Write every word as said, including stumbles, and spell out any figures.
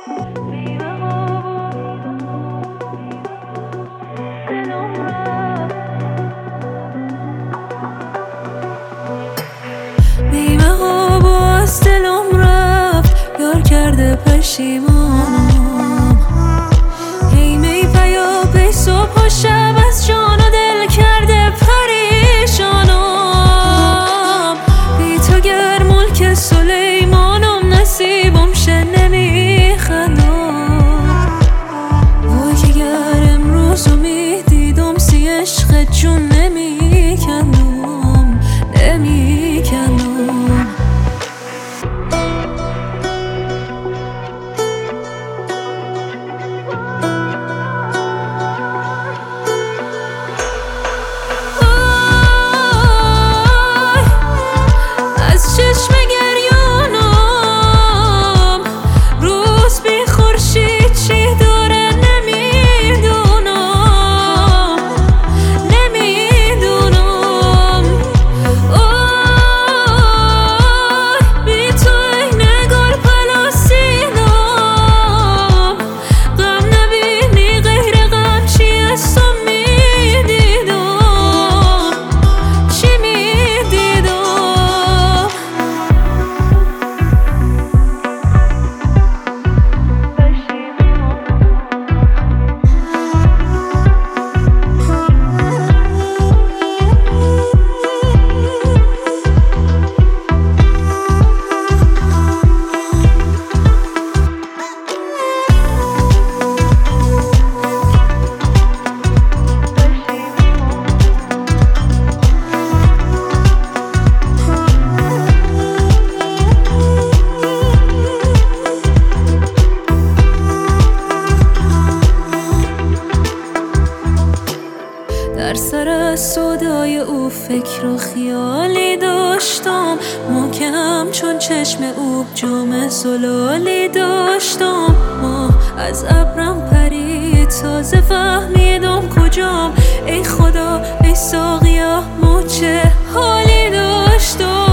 بیمه ها باز دلم رفت، یار کرده پشیمانم. هی می پیا پی صبح و شب از جان و دل کرده پریشانم. بی تو گر ملک سلیمانم، نصیبم شه نمیخندم. وای که گر امروزو میدیدم، سی عشق جون نمیکندم نمیکندم. در سر از صدای او فکر و خیالی داشتم، محکم چون چشم او جام زلالی داشتم. ماه از ابرم پرید، تازه فهمیدم کجام. ای خدا ای ساقیا، ما چه حالی داشتم.